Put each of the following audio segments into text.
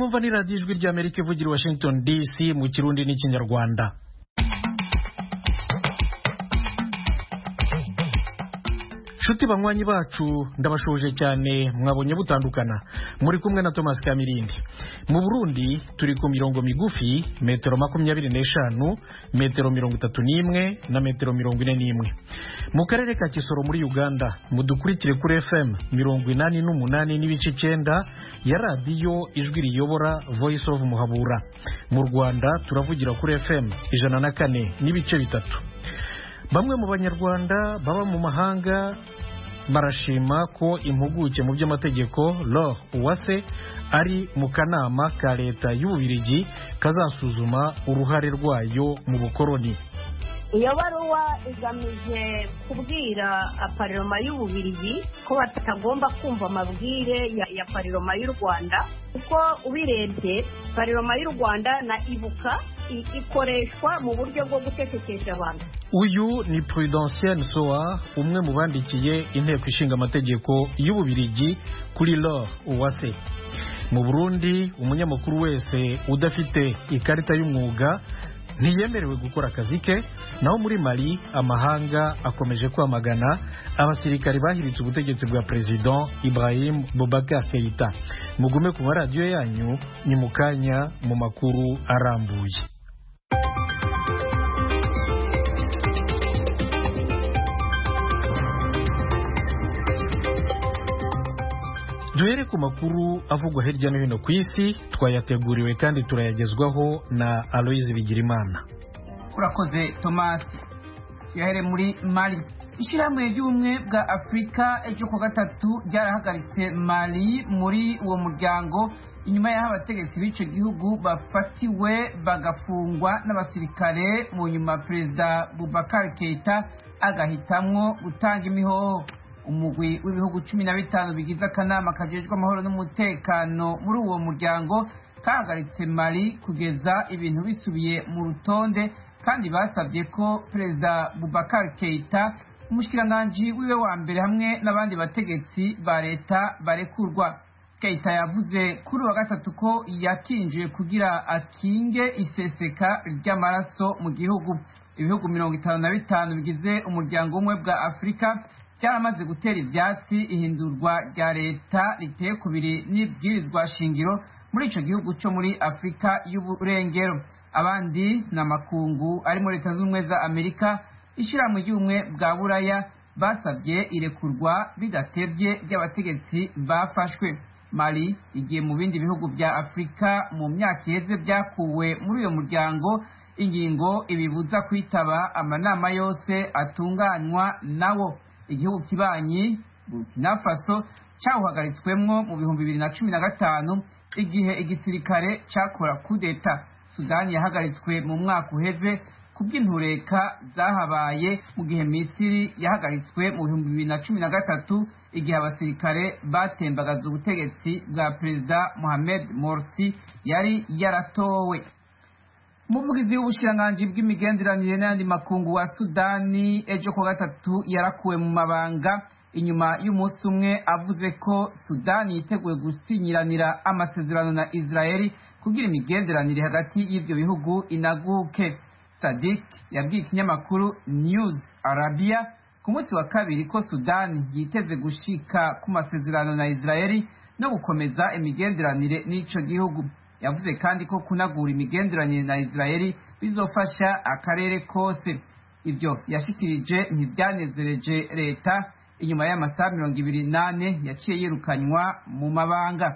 mwumva ni radiyo ijwi ry'Amerika ivugira i Washington DC mu Kirundi n'Ikinyarwanda. Shuti banywanyi bacu ndabashuje cyane, mwabonye butandukana. Muri kumwe na Thomas Kamirindi. Mu Burundi turi ku mirongo migufi metero 25, metero 31 na metero 41. Mu karere ka Kisoro muri Uganda mudukurikire kuri FM 88 n'ibice 9 ya radiyo ijwi riyobora Voice of Muhabura. Mu Rwanda turavugira kuri FM 104 n'ibice 3. Bamwe mu banyarwanda baba mu mahanga barashima ko impuguke mu by'amategeko Laure Uwase ari mu kanama ka leta y'Ububiligi kazasuzuma uruhare rwayo mu bukoroni. Iyo baruwa igamije kubwira Parlement y'Ububiligi ko batagomba kumva amabwire ya Parlement y'u Rwanda, kuko ubirebye Parlement y'u Rwanda na ibuka ikoreshwa mu buryo bwo gutekekesha abantu. Uyu ni Prudentienne Soa, umwe mu bandikiye inteko ishinga amategeko y'Ububiligi kuri Laure Uwase. Mu Burundi umunyamakuru wese udafite ikarita y'umwuga ntiyemerewe gukora akazi ke. Naho muri Mali amahanga akomeje kwamagana abasirikari bahiritse ubutegetsi bwa President Ibrahim Boubacar Keïta. Mugume ku radio yanyu, ni mukanya mu makuru arambuye. Duhere ku makuru avugwa hirya no hino ku isi, twayateguriwe kandi turayagezwaho na Aloise Bigirimana. Urakoze Thomas. Yahere muri Mali. Ishyirahamwe ry'ubumwe bwa Afurika ejo ku gatatu ryarahagaritse Mali muri uwo muryango inyuma y'aho abategetsi b'ico gihugu bafatiwe bagafungwa n'abasirikare mu nyuma Perezida Boubacar Keïta agahitamwo gutanga imihoho. Umugwi w'ibihugu 15 bigize akanama kajejwe amahoro n'umutekano muri uwo muryango kahagaritse Mali kugeza ibintu bisubiye mu rutonde, kandi basabye ko Perezida Boubacar Keïta, umushikiranganji wiwe wa mbere hamwe n'abandi bategetsi ba leta barekurwa. Keïta yavuze kuri wa gatatu ko yakinjiye kugira akinge iseseka ry'amaraso mu gihugu. Ibihugu 55 bigize umuryango umwe bwa Afurika byaramaze gutera ivyatsi ihindurwa rya leta riteye kubiri n'ibwirizwa shingiro muri ico gihugu cyo muri Afrika y'Uburengero. Abandi na makungu ari muri Leta z'Ubumwe za Amerika, ishyirahamwe ry'ubumwe bwa Buraya basabye irekurwa bidatevye ry'abategetsi bafashwe. Mali igiye mu bindi bihugu bya Afrika mu myaka iheze byakuwe muri uyo muryango ingingo ibibuza kwitaba amanama yose atunganywa nawo. Igihugu kibanyi Burkina Faso cyawuhagaritswemwo mu 2015 igihe igisirikare cyakora kudeta. Sudani yahagaritswe mu mwaka uheze kubw'intureka zahabaye, mu gihe Misiri yahagaritswe mu 2013 igihe abasirikare batembagaza ubutegetsi bwa Perezida Mohamed Morsi yari yaratowe. Umuvugizi w'ubushikiranganji bw'imigenderanire n'andi makungu wa Sudani ejo ku gatatu yarakuwe mu mabanga inyuma y'umunsi umwe, avuze ko Sudani yiteguye gusinyiranira amasezerano na Israeli kugira imigenderanire hagati y'ivyo bihugu inaguke. Sadik yabwiye ikinyamakuru News Arabia ku munsi wa kabiri ko Sudani yiteze gushika ku masezerano na Israeli no gukomeza imigenderanire n'ico gihugu. Yavuze kandi ko kunagura imigenderanire na Israeli bizofasha akarere kose. Ivyo yashikirije ntibyanezereje leta inyuma y'amasaha 28 yaciye yirukanywa mu mabanga.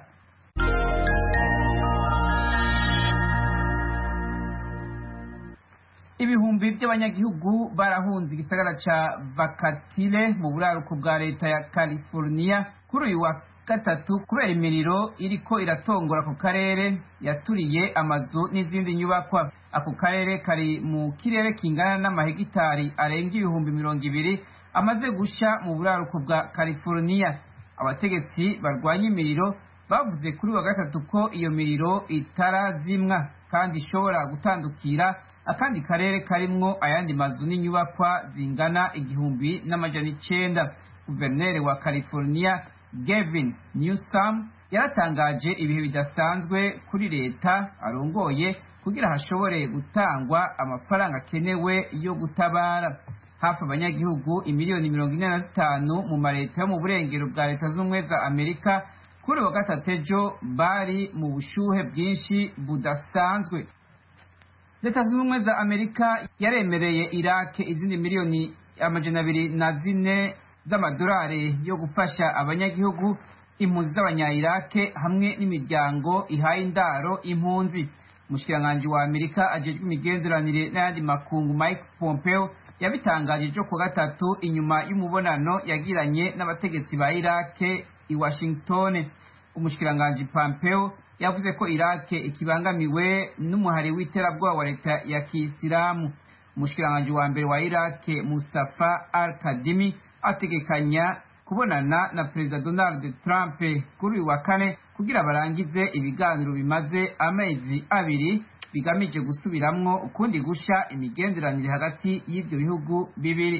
Ibihumbi by'abanyagihugu barahunze igisagara ca Vakatile mu buraruko bwa leta ya California kuri uyu wa gatatu kubera imiriro iriko iratongora ku karere yaturiye amazu n'izindi nyubakwa. Ako karere kari mu kirere kingana n'amahegitari arenga 200,000 amaze gusha mu buraruko bwa California. Abategetsi barwanya imiriro bavuze kuri wa gatatu ko iyo miriro itarazimwa kandi ishobora gutandukira akandi karere karimwo ayandi mazu n'inyubakwa zingana 1,900. Guverineri wa California Gavin Newsom yaratangaje ibihe bidasanzwe kuri leta arongoye kugira hashobore gutangwa amafaranga akenewe yo gutabara. Hafi abanyagihugu imiliyoni 45 mu mareta yo mu burengero bwa Leta z'Ubumwe za Amerika kuri wa gatatu ejo bari mu bushuhe bwinshi budasanzwe. Leta z'Ubumwe za Amerika yaremereye Iraq izindi miliyoni 204 z'amadolari yo gufasha abanyagihugu impunzi z'abanya-Iraq hamwe n'imiryango ihaye indaro impunzi. Umushikiranganji wa Amerika ajejwe imigenderanire n'ayandi makungu Mike Pompeo yabitangaje ejo ku gatatu inyuma y'umubonano yagiranye n'abategetsi ba Iraq i Washington. Umushikiranganji Pompeo yavuze ko Iraq ikibangamiwe n'umuhari w'iterabwoba wa leta ya Kisilamu. Umushikiranganji wa mbere wa Iraq Mustafa Al-Kadhimi ategekanya kubonana na Perezida Donald Trump kuri wa kane kugira barangize ibiganiro bimaze amezi 2 bigamije gusubiramwo ukundi gusha imigenderanire hagati y'ivyo bihugu bibiri.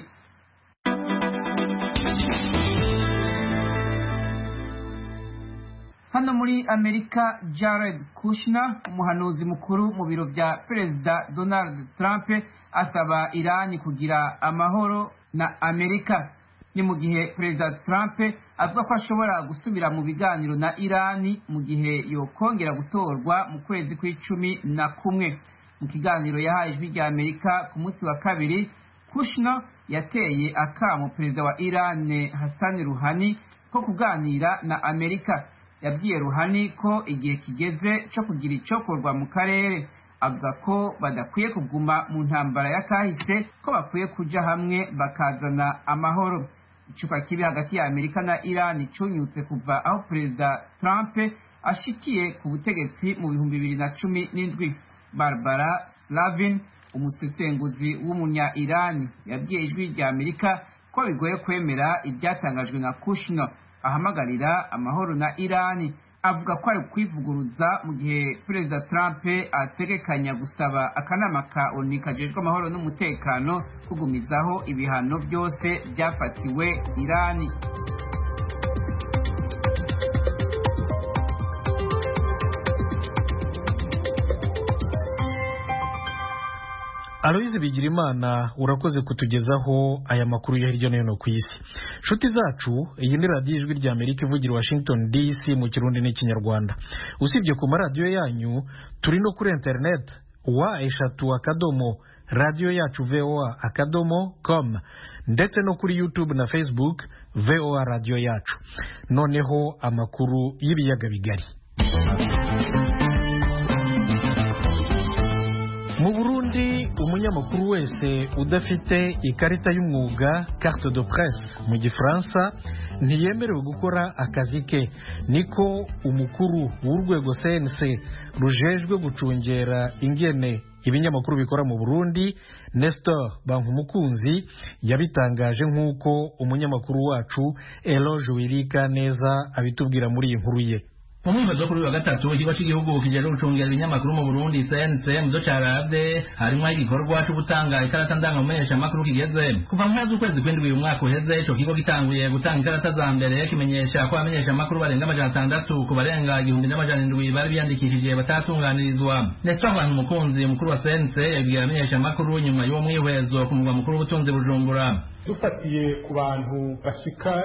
Hano muri Amerika, Jared Kushner, umuhanuzi mukuru mu biro vya Perezida Donald Trump, asaba Irani kugira amahoro na Amerika. Ni mu gihe Perezida Trump avuga ko ashobora gusubira mu biganiro na Irani mu gihe yokongera gutorwa mu kwezi kwa11. Mu kiganiro yahaye ijwi rya Amerika ku munsi wa kabiri, Kushner yateye akamo Perezida wa Iran Hassan Rouhani ko kuganira na Amerika. Yabwiye Rouhani ko igihe kigeze cyo kugira icokorwa mu karere. Avuga ko badakwiye kuguma mu ntambara ya kahise, ko bakwiye kuja hamwe bakazana amahoro. Icupa kibi hagati ya Amerika na Iran cunyutse kuva aho Perezida Trump ashikiye ku butegetsi mu 2017. Barbara Slavin, umusesenguzi w'umunya Iran, yabwiye ijwi rya Amerika ko bigoye kwemera ibyatangajwe na Kushner ahamagarira amahoro na Iran. Avuga ko ari kwivuguruza mu gihe Perezida Trump ategekanya gusaba akanama ka ONU kajejwe amahoro n'umutekano kugumizaho ibihano byose byafatiwe Iran. Aloyize Bigirimana, urakoze kutugezaho aya makuru ya hirya no hino ku isi. Nshuti zacu, iyi ni radiyo ijwi rya Amerika ivugira Washington DC mu Kirundi n'Ikinyarwanda. Usibye ku maradiyo yanyu, turi no kuri internet wa/akadomo radio yacu voa.com, ndetse no kuri YouTube na Facebook VOA radio yacu. Noneho amakuru y'ibiyaga bigari. Mu Burundi, umunyamakuru wese udafite ikarita y'umwuga carte de presse mu Gifaransa ntiyemerewe gukora akazi ke. Niko umukuru w'urwego CNC rujejwe gucungera ingene ibinyamakuru bikora mu Burundi, Nestor Bankumukunzi, yabitangaje nk'uko umunyamakuru wacu Eloge Wirika neza abitubwira muri iyi nkuru ye. Mu mwaka wa gatatu ikigo cy'igihugu kijejwe gucungera ibinyamakuru mu Burundi CNC muzo caravye harimwo igikorwa cyo gutanga ikarata ndangamumenyesha amakuru kigeze kuva mu mwaka w'ukwezi kw'indwi uyu mwaka uheze. Ico kigo gitanguye gutanga ikarata za mbere kimenyesha ko abamenyesha amakuru barenga 600 ku barenga 1700 bari biyandikishije batatunganirizwa. Nestor Bankumukunzi, umukuru wa CNC, yabwiye abamenyesha amakuru nyuma y'uwo mwihwezo ku mugwa mukuru w'ubutunzi Bujumbura. Dufatiye ku bantu bashika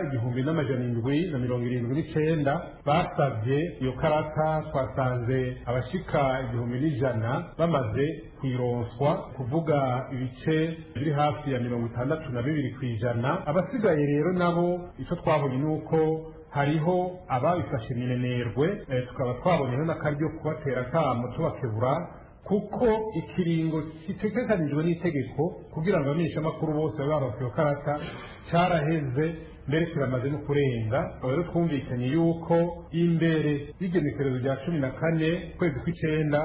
1779 basavye iyo karata, twasanze abashika 1100 bamaze kwironswa, kuvuga ibice biri hafi ya 62%. Abasigaye rero nabo ico twabonye nuko hariho ababifashe minenerwe, tukaba twaboneho n'akaryo kubatera kamo tubakebura, kuko ikiringo kitegekanijwe n'itegeko kugira ngo abamenyesha amakuru bose baronse iyo karata caraheze, mbere kiramaze no kurenga. Rero twumvikanye yuko imbere y'igenekerezo rya 14 kwezi kw'icenda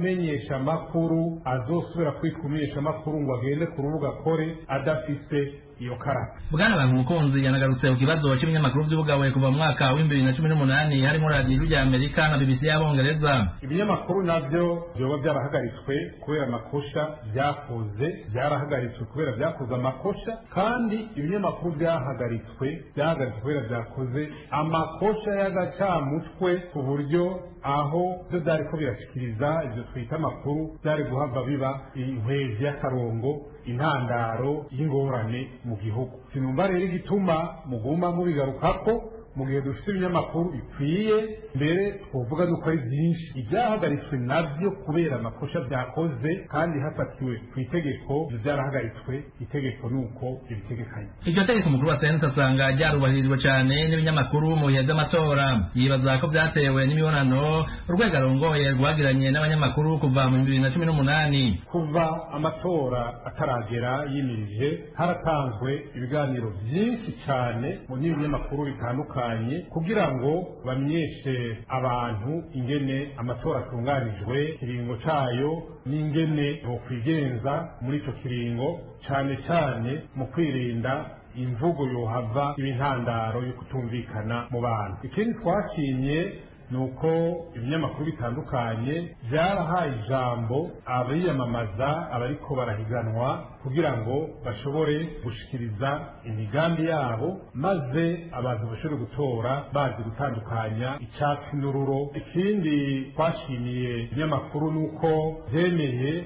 atamumenyesha amakuru azosubira kwitwa umumenyesha amakuru ngo agende ku rubuga kore adafise iyo karata. Bwana Bankumukunzi yanagarutse ku kibazo cy'ibinyamakuru by'ubugawe kuva mu mwaka wa 2018 harimo radiyo y'Amerika na BBC y'Abongereza. Ibinyamakuru navyo byoba byarahagaritswe kubera amakosha byakoze, byarahagaritswe kubera byakoze amakosha, kandi ibinyamakuru byahagaritswe kubera byakoze amakosha y'agacamutwe ku buryo aho byo byariko birashikiriza ibyo twita amakuru byari guhava biba inkwezi y'akarongo, intandaro y'ingorane mu gihugu. Sinumva rero igituma muguma mubigarukako mu gihe dufite ibinyamakuru bikwiye, mbere twovuga nuko ari byinshi ibyahagaritswe navyo kubera amakosha byakoze kandi hafatiwe ku itegeko. Byarahagaritswe itegeko nuko ibitegekanye. Iryo tegeko mukuru wa Senate asanga ryarubahirijwe cyane n'ibinyamakuru mu bihe by'amatora. Yibaza ko byatewe n'imibonano urwego arongoye rwagiranye n'abanyamakuru kuva mu 2018. Kuva amatora ataragera yimirije, haratanzwe ibiganiro byinshi cyane mu binyamakuru bitandukanye kugira ngo bamenyeshe abantu ingene amatora atunganijwe, ikiringo cayo n'ingene bokwigenza muri ico kiringo, cane cane mu kwirinda imvugo yohava ibintandaro yo kutumvikana mu bantu. Ikindi twashimye nuko ibinyamakuru bitandukanye byarahaye ijambo abiyamamaza abariko barahiganwa kugira ngo bashobore gushikiriza imigambi yabo, maze abantu bashobore gutora bazi gutandukanya icyatsi n'ururo. Ikindi twashimiye ibinyamakuru nuko byemeye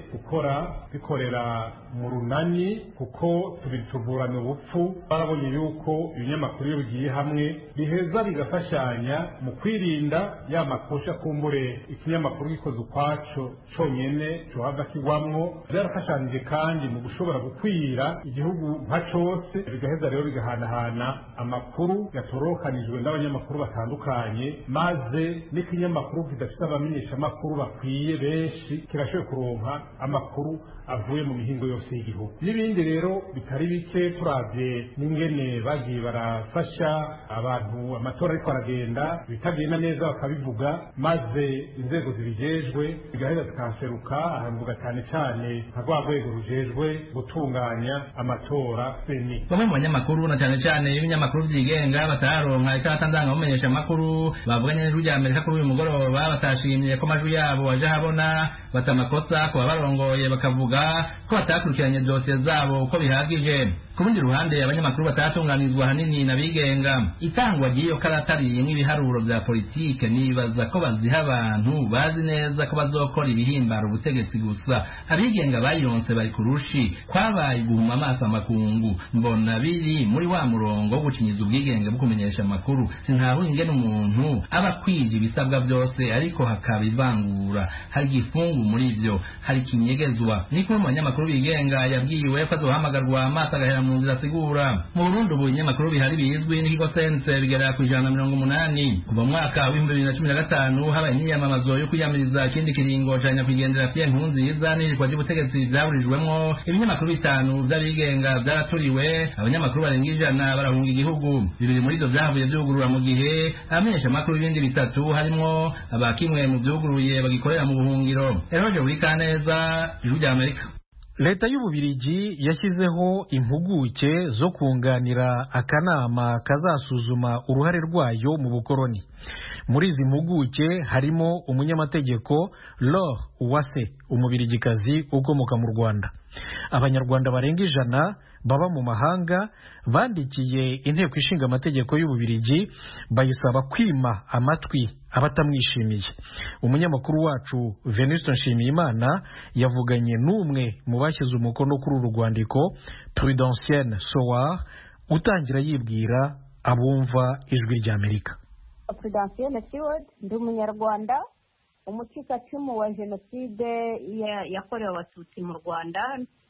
bikorera mu runani, kuko tuvurana ubupfu. Barabonye yuko ibinyamakuru iyo bigiye hamwe biheza bigafashanya mu kwirinda ya makosha. Kumbure ikinyamakuru gikoze ukwaco conyene cohava kigwamwo. Byarafashanije kandi mu gushobora gukwira igihugu nka cose, bigaheza rero bigahanahana amakuru yatorokanijwe n'abanyamakuru batandukanye, maze n'ikinyamakuru kidafite abamenyesha amakuru bakwiye benshi kirashoboye kuronka amakuru avuye mu mihingo yose y'igihugu. N'ibindi rero bitari bike, turavye n'ingene bagiye barafasha abantu amatora ariko aragenda, bitagenda neza bakabivuga, maze inzego zibijejwe zigaheza zikanseruka ahantu cyane cyane nka rwa rwego rujejwe gutunganya amatora seni. Bamwe mu banyamakuru na cyane cyane ibinyamakuru byigenga bataronka ikarata ndangamumenyesha amakuru bavuganye n'ijwi ry'Amerika kuri uyu mugoroba, batashimye ko amajwi yabo aje habona, batamakosa ku babarongoye, bakavuga ko batakurikiranye dosiye zabo uko bihagije. Ku rundi ruhande abanyamakuru batatunganizwa hanini n'abigenga. Itangwa ry'iyo karata ririmo ibiharuro bya politike, nibaza ko baziha abantu bazi neza ko bazokora ibihimbara ubutegetsi gusa. Abigenga bayironse bari kurushi, kwabaye guhuma amaso amakungu. Mbona biri muri wa murongo wo gucinyiza ubwigenge bwo kumenyesha amakuru. Sintaho ingene umuntu aba kwije ibisabwa byose ariko hakaba ivangura, hari igifungu muri ivyo, hari kinyegezwa. Niko mu banyamakuru bigenga yabwiwe ko azohamagarwa amaso agahera mu nzira asigura. Mu Burundi ubu ibinyamakuru bihari bizwi n'ikigo Sense bigera ku 180. Kuva mu mwaka wa 2015 habaye imyiyamamazo yo kwiyamiriza ikindi kiringo ca nyakwigendera Pierre Nkurunziza n'irikwa ry'ubutegetsi byaburijwemwo. Ibinyamakuru 5 by'abigenga byaraturiwe, abanyamakuru barenga 100 barahunga igihugu. Bibiri muri ivyo byahavuye byugurura mu gihe abamenyesha amakuru ibindi 3 harimo abakimwe mu byuguruye bagikorera mu buhungiro. Eroje Burikaneza, Ijwi ry'Amerika. Leta y'Ububirigi yashyizeho impuguke zo kunganira akanama kazasuzuma uruhare rwayo mu bukoroni. Muri izi mpuguke harimo umunyamategeko Laure Uwase, umubirigikazi ukomoka mu Rwanda. Abanyarwanda barenga 100 baba mu mahanga bandikiye inteko ishinga amategeko y'Ububirigi bayisaba kwima amatwi abatamwishimiye. Umunyamakuru wacu Venuste Nshimiyimana yavuganye n'umwe mu bashyize umukono kuri uru rwandiko, Prudentienne Soward, utangira yibwira abumva Ijwi ry'Amerika. Prudentienne Soward, ndi umunyarwanda, umucikacumu wa jenoside yakorewe abatutsi mu Rwanda.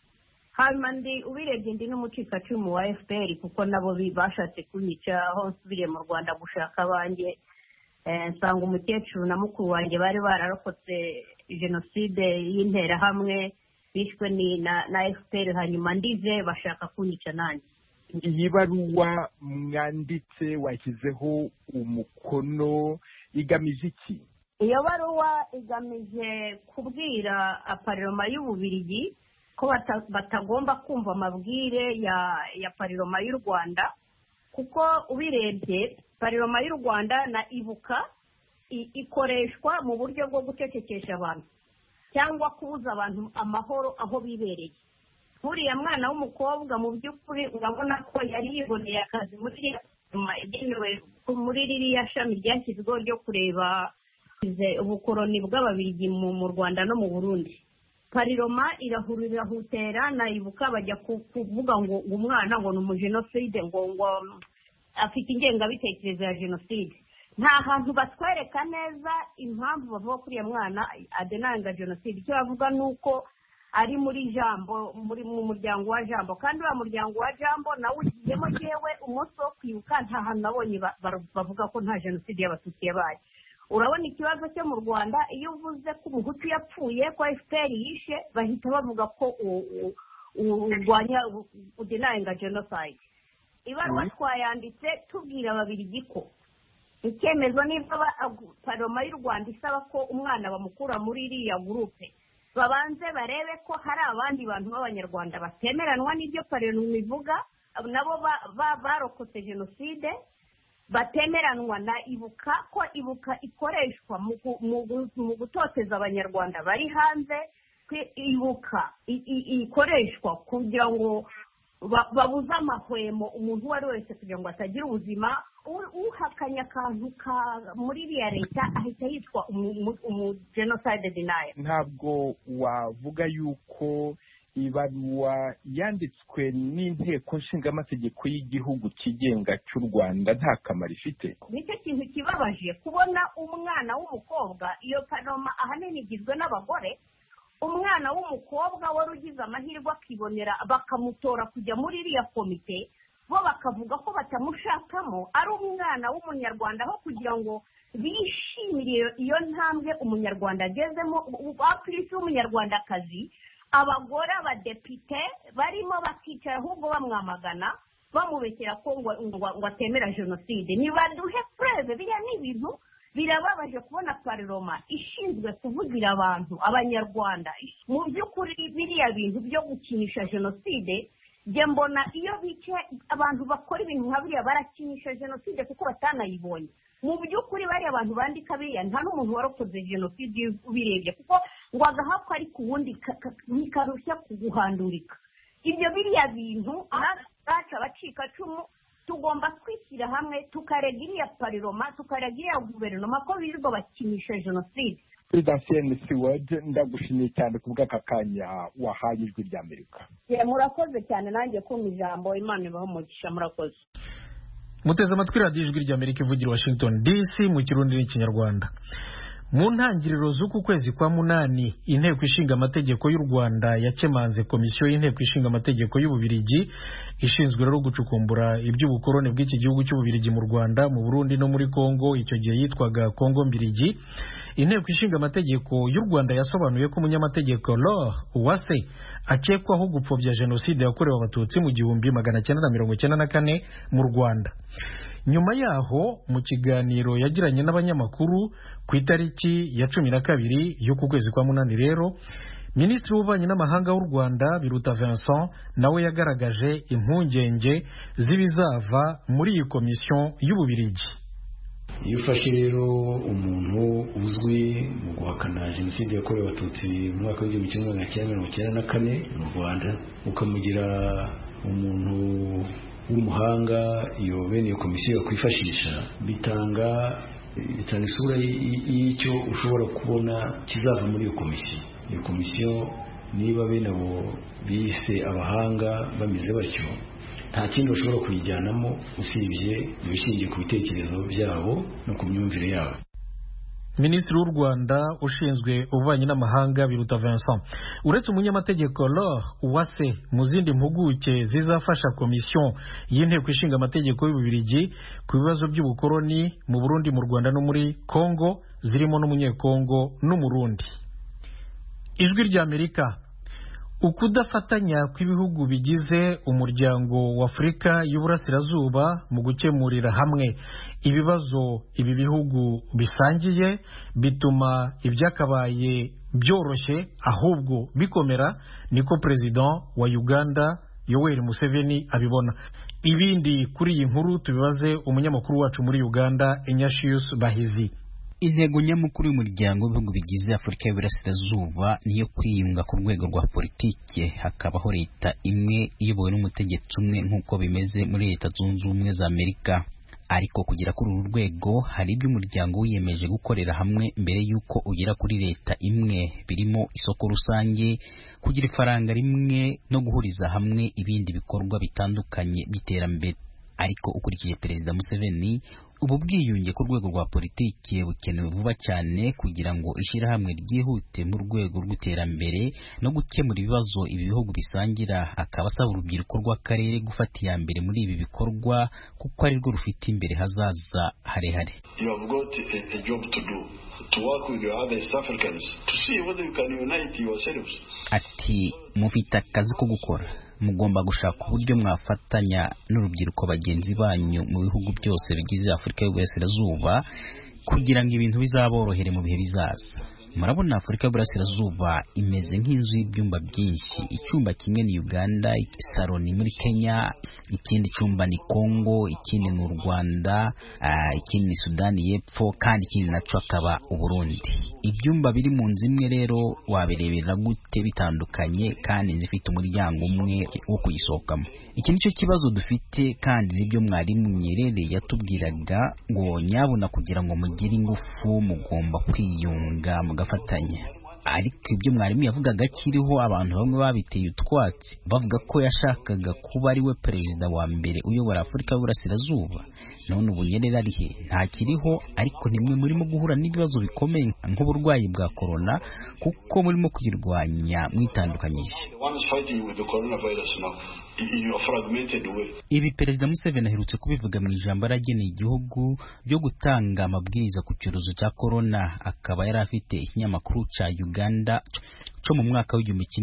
Hanyuma ubirebye ndi n'umucikacumu wa FPR kuko nabo bashatse kunyica aho nsubiriye mu Rwanda gushaka abanjye. Nsanga umukecuru na mukuru wanjye bari bararokotse jenoside y'interahamwe bishwe na FPR, hanyuma ndize bashaka kunyica nanjye. Iyi baruwa mwanditse washyizeho umukono igamije iki? Iyo baruwa igamije kubwira aparoma y'Ububirigi ko batagomba kumva amabwire ya pariroma y'u Rwanda, kuko ubirebye pariroma y'u Rwanda na ibuka ikoreshwa mu buryo bwo gucecekesha abantu cyangwa kubuza abantu amahoro aho bibereye. Nk'uriya mwana w'umukobwa mu by'ukuri urabona ko yari yiboneye akazi muri ririya shami ryashyizweho ryo kureba ubukoroni bw'Ababiligi mu Rwanda no mu Burundi. Pariroma irahutera na ibuka bajya kuvuga ngo umwana ngo ni umujenoside, ngo afite ingengabitekerezo ya jenoside. Nta hantu batwereka neza impamvu bavuga kuri uyu mwana adenanga jenoside. Icyo bavuga ni uko ari muri jambo, mu muryango wa jambo, kandi wa muryango wa jambo nawe ugiyemo yewe umunsi wo kwibuka nta hantu nabonye bavuga ko nta jenoside y'Abatutsi yabaye. Urabona ikibazo cyo mu Rwanda, iyo uvuze ko umuhutu yapfuye, ko FPR yishe, bahita bavuga ko urwanya udenanga genocide. Ibaruwa twayanditse tubwira Ababiligi ko icyemezo niba pariroma y'u Rwanda isaba ko umwana bamukura muri iriya gurupe, babanze barebe ko hari abandi bantu b'Abanyarwanda batemeranwa n'ibyo pariroma ivuga, nabo barokotse jenoside, batemeranwa na ibuka, ko ibuka ikoreshwa mu gutoteza Abanyarwanda bari hanze, ibuka ikoreshwa kugira ngo babuze amahwemo umuntu uwo ari wese kugira ngo atagira ubuzima. Uhakanya akantu muri iriya leta ahita yitwa genocide denier. Ntabwo wavuga yuko ibaruwa yanditswe n'inteko nshingamategeko y'igihugu kigenga cy'u Rwanda nta kamaro ifite? Nicyo kintu kibabaje kubona umwana w'umukobwa, iyo pariroma ahanini igizwe n'abagore, umwana w'umukobwa wari ugize amahirwe akibonera bakamutora kujya muri iriya komite, bo bakavuga ko batamushakamo, ari umwana w'umunyarwanda, aho kugira ngo bishimire iyo ntambwe umunyarwanda agezemo, abakirisi w'umunyarwandakazi, abagore abadepite barimo bakicara ahubwo bamwamagana bamubekera ko ngo atemera jenoside. Nibaduhe preve. Biriya ni ibintu birababaje kubona pariroma ishinzwe kuvugira abantu, Abanyarwanda, mu by'ukuri biriya bintu byo gukinisha jenoside. Njye mbona iyo bice abantu bakora ibintu nka biriya barakinisha jenoside kuko batanayibonye. Mu by'ukuri bariya abantu bandika biriya nta n'umuntu warokoze jenoside ubirebye, kuko ngo agahapfa ari ku wundi nikarushya kuguhandurika. Ibyo biriya bintu baca abacikacumu tugomba kwishyira hamwe tukarega iriya pariroma, tukarega iriya guverinoma ko birirwa bakinisha jenoside. President Seward, ndagushimiye cyane ku bw'aka kanya wahaye Ijwi ry'Amerika. Murakoze cyane, nanjye kumva ijambo. Imana ibahe umugisha. Murakoze. Muteze amatwi radiyo Ijwi ry'Amerika ivugira Washington DC mu Kirundi n'Ikinyarwanda. Mu ntangiriro z'uku kwezi kwa munani, inteko ishinga amategeko y'u Rwanda yakemanze komisiyo y'inteko ishinga amategeko y'Ububiligi ishinzwe rero gucukumbura iby'ubukoroni bw'iki gihugu cy'Ububiligi mu Rwanda, mu Burundi no muri Kongo, icyo gihe yitwaga Kongo Mbiligi. Inteko ishinga amategeko y'u Rwanda yasobanuye ko umunyamategeko Laure Uwase akekwaho gupfobya jenoside yakorewe Abatutsi mu 1994 mu Rwanda. Nyuma yaho mu kiganiro yagiranye n'abanyamakuru ku itariki ya 12 y'uku kwezi kwa munani rero, Minisitiri w'Ububanyi n'Amahanga w'u Rwanda Biruta Vincent nawe yagaragaje impungenge z'ibizava muri iyi komisiyo y'Ububiligi. Iyo ufashe rero umuntu uzwi mu guhakana jenoside yakorewe Abatutsi mu mwaka w'1994 mu Rwanda, ukamugira umuntu w'umuhanga, iyo bene iyo komisiyo yakwifashisha, bitanga isura y'icyo ushobora kubona kizava muri iyo komisiyo. Iyo komisiyo niba bene abo bise abahanga bameze batyo, nta kindi bashobora kuyijyanamo usibye ibishingiye ku bitekerezo byabo no ku myumvire yabo. Minisitiri w'u Rwanda ushinzwe ububanyi n'amahanga Biruta Vincent, uretse umunyamategeko Laure Uwase, mu zindi mpuguke zizafasha komisiyo y'inteko ishinga amategeko y'Ububiligi ku bibazo by'ubukoroni mu Burundi, mu Rwanda no muri Kongo, zirimo n'umunyekongo n'umurundi. Ijwi ry'Amerika. Ukudafatanya kw'ibihugu bigize umuryango wa Afurika y'Uburasirazuba mu gukemurira hamwe ibibazo ibi bihugu bisangiye bituma ibyakabaye byoroshye ahubwo bikomera, niko perezida wa Uganda Yoweri Museveni abibona. Ibindi kuri iyi nkuru tubibaze umunyamakuru wacu muri Uganda Ignatius Bahizi. Intego nyamukuru y'umuryango w'ibihugu bigize Afurika y'Iburasirazuba niyo kwiyunga ku rwego rwa politike, hakabaho leta imwe iyobowe n'umutegetsi umwe nk'uko bimeze muri Leta Zunze Ubumwe za Amerika. Ariko kugera kuri uru rwego hari ibyo umuryango wiyemeje gukorera hamwe mbere y'uko ugera kuri leta imwe, birimo isoko rusange, kugira ifaranga rimwe no guhuriza hamwe ibindi bikorwa bitandukanye by'iterambere. Ariko ukurikije Perezida Museveni, ubu bwiyunge ku rwego rwa politiki bukenewe vuba cyane kugira ngo ishyirahamwe ryihute mu rwego rw'iterambere no gukemura ibibazo ibi bihugu bisangira. Akaba asaba urubyiruko rw'akarere gufata iya mbere muri ibi bikorwa kuko ari rwo rufite imbere hazaza harehare. You have got a job to do, to work with your other East Africans to see whether you can unite yourselves. Ati mufite akazi ko gukora, mugomba gushaka uburyo mwafatanya n'urubyiruko bagenzi banyu mu bihugu byose bigize Afurika y'Uburasirazuba kugira ngo ibintu bizaborohere mu bihe bizaza. Murabona Afurika y'Uburasirazuba imeze nk'inzu y'ibyumba byinshi. Icyumba kimwe ni Uganda, salo ni muri Kenya, ikindi cyumba ni Congo, ikindi ni Rwanda, ikindi ni Sudani y'Epfo, kandi ikindi naco akaba Uburundi. Ibyumba biri mu nzu imwe rero wabirebera gute bitandukanye kandi zifite umuryango umwe wo kuyisohokamo? Iki nicyo kibazo dufite, kandi nibyo mwarimu Nyerere yatubwiraga ngo nyabuna kugira ngo mugire ingufu mugomba kwiyunga mugafatanya. Ariko ibyo mwarimu yavugaga kiriho abantu bamwe babiteye utwatsi bavuga ko yashakaga kuba ari we perezida wa mbere uyobora Afurika y'Uburasirazuba. None ubu Nyerere ari he? Ntakiriho, ariko nimwe murimo guhura n'ibibazo bikomeye nk'uburwayi bwa corona kuko murimo kuyirwanya mwitandukanyije. Ibi Perezida Museveni aherutse kubivuga mu ijambo arageneye igihugu ryo gutanga amabwiriza ku cyorezo cya corona. Akaba yari afite ikinyamakuru cya Uganda cyo mu mwaka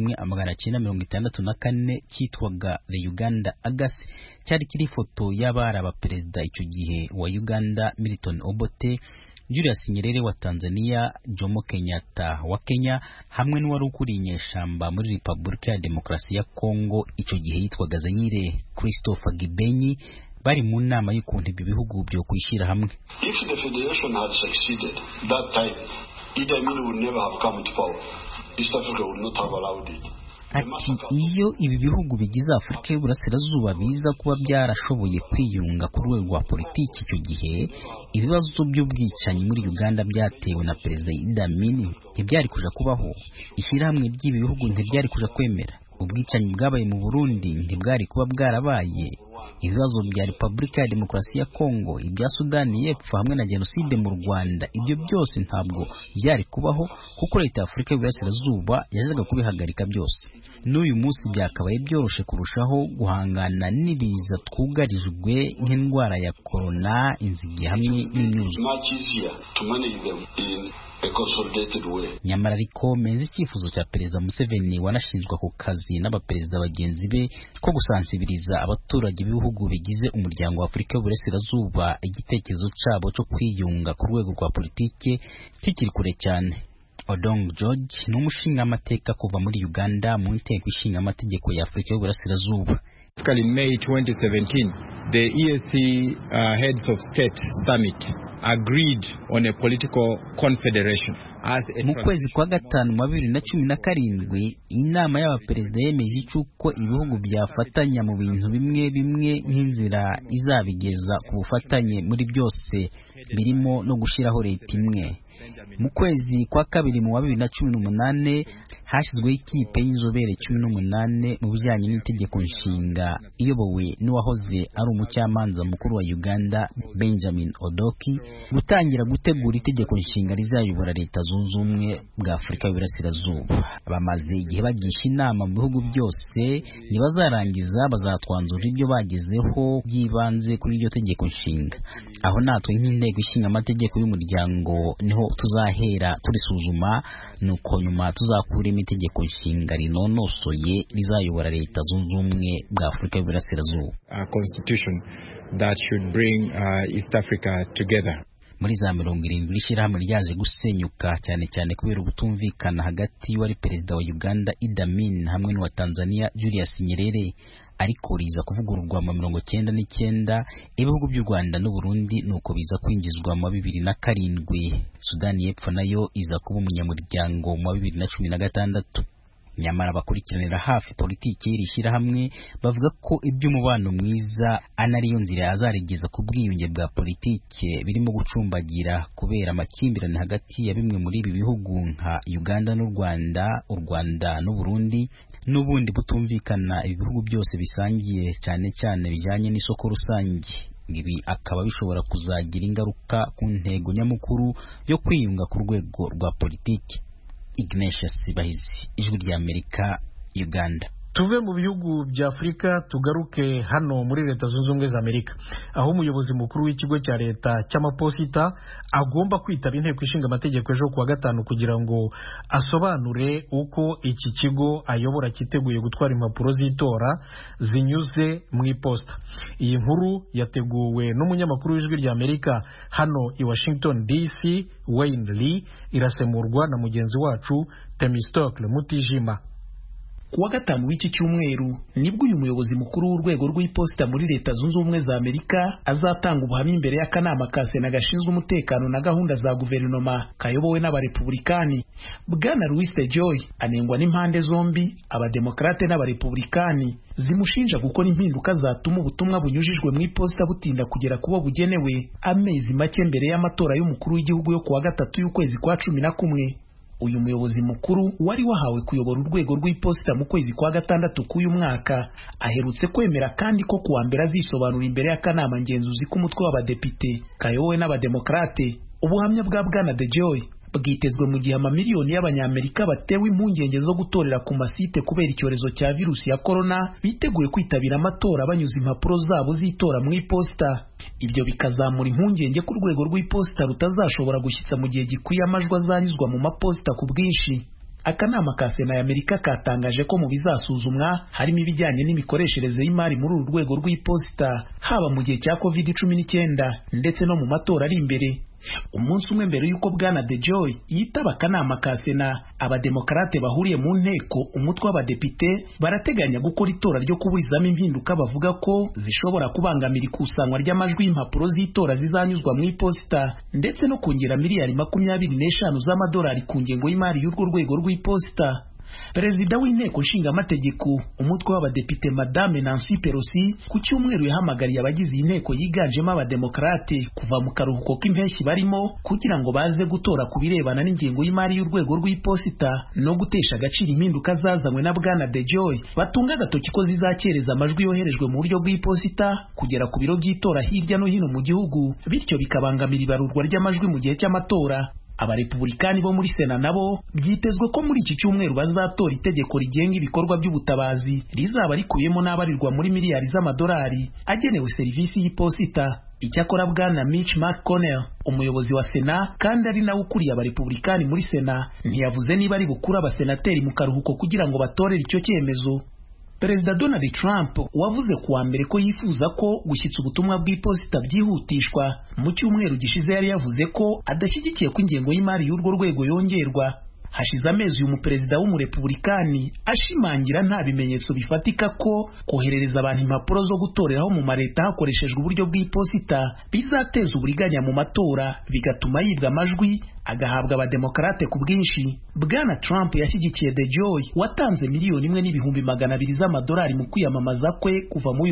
w'1964 cyitwaga The Uganda Agassi, cyari kiri ifoto y'abari abaperezida icyo gihe wa Uganda Milton Obote, Julius Nyerere wa Tanzania, Jomo Kenyatta wa Kenya, hamwe n'uwari ukuriye inyeshyamba muri Repubulika ya Demokarasi ya Kongo icyo gihe yitwaga Zaire, Christopher Gibenyi, bari mu nama y'ukuntu ibyo bihugu byo kwishyira hamwe. If the federation had succeeded that time, Idi Amin would never have come to power. East Africa would not have allowed it. Ati iyo ibi bihugu bigize Afurika y'Uburasirazuba biza kuba byarashoboye kwiyunga ku rwego rwa politiki icyo gihe, ibibazo by'ubwicanyi muri Uganda byatewe na Perezida Idi Amin ntibyari kuja kubaho. Ishyirahamwe ry'ibi bihugu ntibyari kuja kwemera. Ubwicanyi bwabaye mu Burundi ntibwari kuba bwarabaye. Ibibazo bya Repubulika ya Demokarasi ya Kongo, ibya Sudani y'Epfo hamwe na genocide mu Rwanda, ibyo byose ntabwo byari kubaho kuko leta ya Afurika y'Uburasirazuba yazaga kubihagarika byose. N'uyu munsi byakabaye byoroshe kurushaho guhangana n'ibiza twugarijwe nk'indwara ya corona, inzige hamwe n'imyuzure. Nyamara ariko menzi icyifuzo cya Perezida Museveni wanashinzwe ako kazi n'abaperezida bagenzi be ko gusansibiriza abaturage b'ibihugu bigize umuryango wa Afurika y'Uburasirazuba igitekerezo cyabo cyo kwiyunga ku rwego rwa politike kikiri kure cyane. Odong George ni umushingamateka kuva muri Uganda mu nteko ishinga amategeko ya Afurika y'Uburasirazuba. In May 2017, the EAC Heads of State Summit agreed on a political confederation. Mu kwezi kwa gatanu mu 2017 inama y'abaperezida yemeje cyuko ibihugu byafatanya mu bintu bimwe bimwe nk'inzira izabigeza ku bufatanye muri byose, birimo no gushiraho leta imwe. Mu kwezi kwa kabiri mu 2018 hashyizweho ikipe y'inzobere 18 mu bijyanye n'itegeko nshinga iyobowe n'uwahoze ari umucamanza mukuru wa Uganda Benjamin Odoki gutangira gutegura itegeko nshinga rizayobora Leta Zunze Ubumwe bwa Afurika y'Uburasirazuba. Bamaze igihe bagisha inama mu bihugu byose, nibazarangiza bazatwanzura ibyo bagezeho byibanze kuri iryo tegeko nshinga. Aho natwe nk'inteko ishinga amategeko y'umuryango niho tuzahera turisuzuma, nuko nyuma tuzakuremo itegeko nshinga rinonosoye rizayobora Leta Zunze Ubumwe bwa Afurika y'Uburasirazuba. A constitution that should bring East Africa together. muri za 70 ishyirahamwe ryaje gusenyuka cyane cyane kubera ubutumvikana hagati y'uwari perezida wa Uganda Idi Amin hamwe n'uwa Tanzania Julius Nyerere, ariko riza kuvugururwa mu 1999 ibihugu by'u Rwanda n'u Burundi nuko biza kwinjizwa mu 2007. Sudani y'Epfo nayo iza kuba umunyamuryango mu 2016. Nyamara abakurikiranira hafi politiki y'iri shyirahamwe bavuga ko iby'umubano mwiza anariyo nzira yazarigeza ku bwiyunge bwa politiki birimo gucumbagira kubera amakimbirane hagati ya bimwe muri ibi bihugu nka Uganda n'u Rwanda, u Rwanda n'u Burundi n'ubundi butumvikana ibihugu byose bisangiye cyane cyane bijyanye n'isoko rusange. Ibi akaba bishobora kuzagira ingaruka ku ntego nyamukuru yo kwiyunga ku rwego rwa politiki. Ignatius Bahizi, Ijwi ry'Amerika, Uganda. Tuve mu bihugu bya Afurika tugaruke hano muri Leta Zunze Ubumwe za Amerika, aho umuyobozi mukuru w'ikigo cya leta cy'amaposita agomba kwitaba inteko ishinga amategeko ejo kuwa gatanu kugira ngo asobanure uko iki kigo ayobora kiteguye gutwara impapuro z'itora zinyuze mu iposita. Iyi nkuru yateguwe n'umunyamakuru w'Ijwi ry'Amerika hano i Washington DC, Wayne Lee, irasemurwa na mugenzi wacu Temistocle Mutijima. Kuwa gatanu w'iki cyumweru nibwo uyu muyobozi mukuru w'urwego rw'iposita muri Leta Zunze Ubumwe za Amerika azatanga ubuhamya imbere y'akanama ka Sena gashinzwe umutekano na gahunda za guverinoma kayobowe n'abarepublikani. Bwana Louis DeJoy anengwa n'impande zombi, abademokrate n'abarepublikani, zimushinja gukora impinduka zatuma ubutumwa bunyujijwe mu iposita butinda kugera kubo bugenewe amezi make mbere y'amatora y'umukuru w'igihugu yo kuwa gatatu y'ukwezi kwa 11. Uyu muyobozi mukuru wari wahawe kuyobora urwego rw'iposita mu kwezi kwa gatandatu k'uyu mwaka aherutse kwemera kandi ko kuwa mbere azisobanura imbere y'akanama ngenzuzi k'umutwe w'abadepite kayobowe n'abademokrate. Ubuhamya bwa Bwana DeJoy bwitezwe mu gihe amamiliyoni y'abanyamerika batewe impungenge zo gutorera ku masite kubera icyorezo cya virusi ya corona biteguye kwitabira amatora banyuze impapuro zabo z'itora mu iposita. Ibyo bikazamura impungenge ku rwego rw'iposita rutazashobora gushyitsa mu gihe gikwiye amajwi azanyuzwa mu maposita ku bwinshi. Akanama ka Sena y'Amerika katangaje ko mu bizasuzumwa harimo ibijyanye n'imikoreshereze y'imari muri uru rwego rw'iposita haba mu gihe cya COVID-19 ndetse no mu matora ari imbere. Umunsi umwe mbere y'uko Bwana DeJoy yitaba akanama ka Sena, abademokrate bahuriye mu nteko umutwe w'abadepite barateganya gukora itora ryo kuburizamo impinduka bavuga ko zishobora kubangamira ikusanywa ry'amajwi y'impapuro z'itora zizanyuzwa mu iposita ndetse no kongera miliyari 25 z'amadolari ku ngengo y'imari y'urwo rwego rw'iposita. Perezida w'inteko nshinga amategeko umutwe w'abadepite Madame Nancy Pelosi ku cyumweru yahamagariye abagize inteko yiganjemo abademokrate kuva mu karuhuko k'impeshyi barimo kugira ngo baze gutora ku birebana n'ingengo y'imari y'urwego rw'iposita no gutesha agaciro impinduka zazanywe na Bwana DeJoy batunga agatoki ko zizakereza amajwi yoherejwe mu buryo bw'iposita kugera ku biro by'itora hirya no hino mu gihugu, bityo bikabangamira ibarurwa ry'amajwi mu gihe cy'amatora. Abarepublikani bo muri Sena nabo byitezwe ko muri iki cyumweru bazatora itegeko rigenga ibikorwa by'ubutabazi rizaba rikuyemo n'abarirwa muri miliyari z'amadolari agenewe serivisi y'iposita. Icyakora Bwana Mitch McConnell, umuyobozi wa Sena kandi ari nawe ukuriye abarepublikani muri Sena, ntiyavuze niba ari bukura abasenateri mu karuhuko kugira ngo batorere icyo cyemezo. Perezida Donald Trump wavuze kuwa mbere ko yifuza ko gushyitsa ubutumwa bw'iposita byihutishwa. Mu cyumweru gishize yari yavuze ko adashyigikiye ko ingengo y'imari y'urwo rwego yongerwa. Hashize amezi uyu muperezida w'umurepublikani ashimangira nta bimenyetso bifatika ko koherereza abantu impapuro zo gutoreraho mu mareta hakoreshejwe uburyo bw'iposita bizateza uburiganya mu matora bigatuma yibwa amajwi agahabwa abademokrate ku bwinshi. Bwana Trump yashyigikiye DeJoy watanze miliyoni 1,200,000 z'amadolari mu kwiyamamaza kwe kuva mu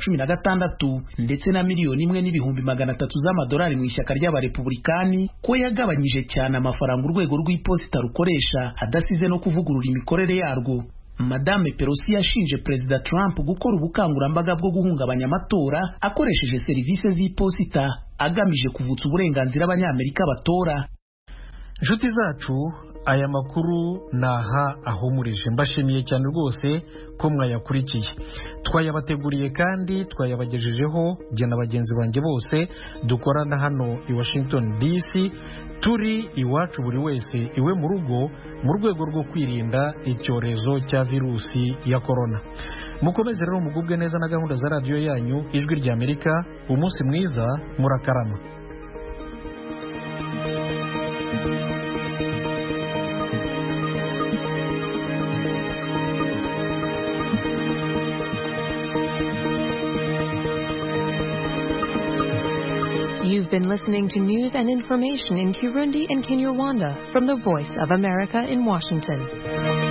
2016 ndetse na miliyoni 1,300,000 z'amadolari mu ishyaka ry'abarepublikani ko yagabanyije cyane amafaranga urwego rw'iposita rukoresha adasize no kuvugurura imikorere yarwo. Madame Pelosi yashinje Perezida Trump gukora ubukangurambaga bwo guhungabanya amatora akoresheje serivisi z'iposita agamije kuvutsa uburenganzira abanyamerika batora. Inshuti zacu, aya makuru naha ahumurije. Mbashimiye cyane rwose ko mwayakurikiye. Twayabateguriye kandi twayabagejejeho jye na bagenzi banjye bose dukorana hano i Washington DC, turi iwacu buri wese iwe mu rugo mu rwego rwo kwirinda icyorezo cya virusi ya corona. Mukomeze rero mugubwe neza na gahunda za radio yanyu Ijwi ry'Amerika. Umunsi mwiza, murakarama. You've been listening to news and information in Kirundi and Kinyarwanda from the Voice of America in Washington.